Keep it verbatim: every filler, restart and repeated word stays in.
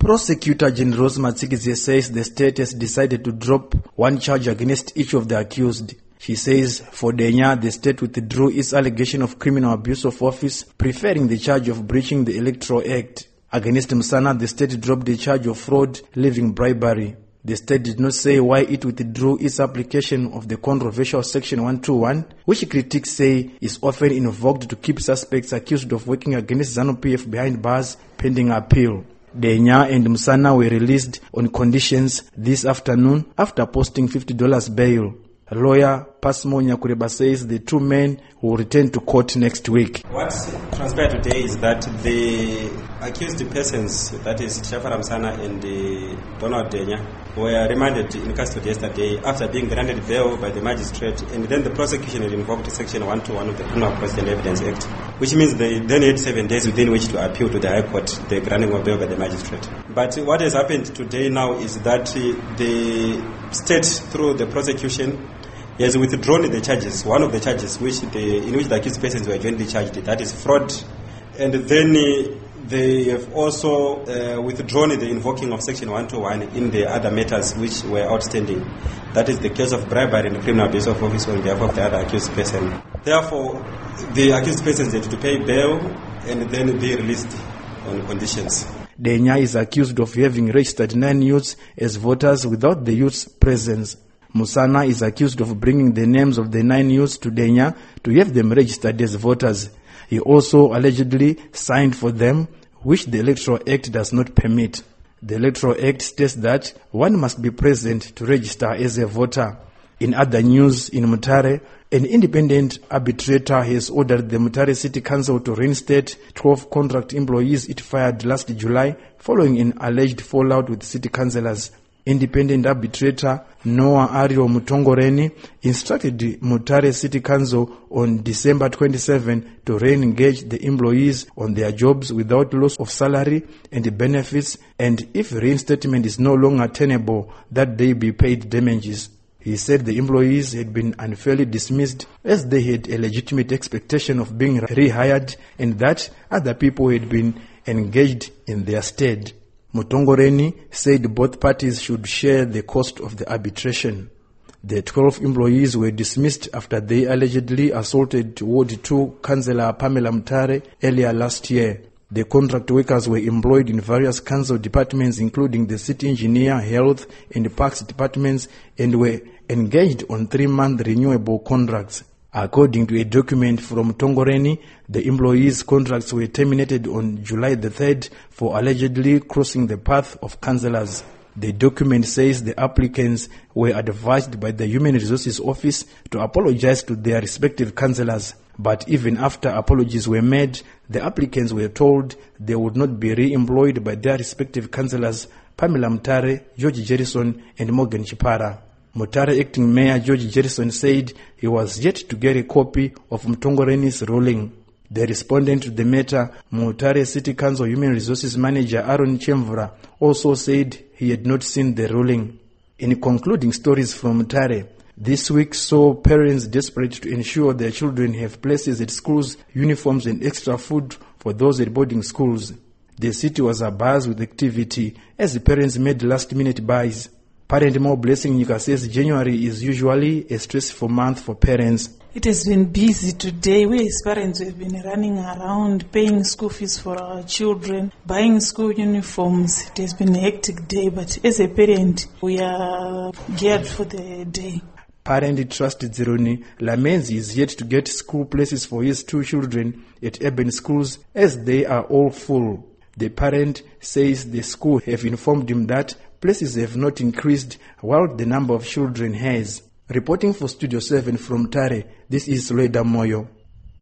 Prosecutor General Rose Matsikizi says the state has decided to drop one charge against each of the accused. She says for Denya, the state withdrew its allegation of criminal abuse of office, preferring the charge of breaching the Electoral Act. Against Musana, the state dropped the charge of fraud, leaving bribery. The state did not say why it withdrew its application of the controversial Section one twenty-one, which critics say is often invoked to keep suspects accused of working against ZANU-P F behind bars pending appeal. Denya and Musana were released on conditions this afternoon after posting fifty dollars bail. Lawyer Pasmo Nyakureba says the two men will return to court next week. What transpired today is that the accused persons, that is Shafara Musana and uh, Donald Denya, were remanded in custody yesterday after being granted bail by the magistrate, and then the prosecution had invoked Section one twenty-one of the Criminal Procedure and Evidence Act, which means they then had seven days within which to appeal to the High Court the granting of bail by the magistrate. But what has happened today now is that uh, the state, through the prosecution, has withdrawn the charges, one of the charges which the, in which the accused persons were jointly charged, that is fraud. And then uh, they have also uh, withdrawn the invoking of Section one twenty-one in the other matters which were outstanding. That is the case of bribery and criminal abuse of office on behalf of the other accused person. Therefore, the accused persons had to pay bail and then be released on conditions. Denya is accused of having registered nine youths as voters without the youth's presence. Musana is accused of bringing the names of the nine youths to Denya to have them registered as voters. He also allegedly signed for them, which the Electoral Act does not permit. The Electoral Act states that one must be present to register as a voter. In other news, in Mutare, an independent arbitrator has ordered the Mutare City Council to reinstate twelve contract employees it fired last July following an alleged fallout with city councillors. Independent arbitrator Noah Ario Mutongoreni instructed the Mutare City Council on December twenty-seventh to re-engage the employees on their jobs without loss of salary and benefits, and if reinstatement is no longer tenable, that they be paid damages. He said the employees had been unfairly dismissed as they had a legitimate expectation of being rehired and that other people had been engaged in their stead. Mutongoreni said both parties should share the cost of the arbitration. The twelve employees were dismissed after they allegedly assaulted Ward two Councillor Pamela Mutare earlier last year. The contract workers were employed in various council departments including the city engineer, health and parks departments, and were engaged on three-month renewable contracts. According to a document from Tongoreni, the employees' contracts were terminated on July the third for allegedly crossing the path of councillors. The document says the applicants were advised by the Human Resources Office to apologize to their respective councillors. But even after apologies were made, the applicants were told they would not be re-employed by their respective councillors, Pamela Mutare, George Jerison, and Morgan Chipara. Mutare Acting Mayor George Jerison said he was yet to get a copy of Mtongoreni's ruling. The respondent to the matter, Mutare City Council Human Resources Manager Aaron Chemvura, also said he had not seen the ruling. In concluding stories from Mutare, this week saw parents desperate to ensure their children have places at schools, uniforms and extra food for those at boarding schools. The city was abuzz with activity as the parents made last-minute buys. Parent Mo Blessing Nika says January is usually a stressful month for parents. It has been busy today. We as parents have been running around, paying school fees for our children, buying school uniforms. It has been a hectic day, but as a parent, we are geared for the day. Parent Trust Zeroni laments he is yet to get school places for his two children at urban schools as they are all full. The parent says the school have informed him that places have not increased while the number of children has. Reporting for Studio seven from Tare, this is Loida Moyo.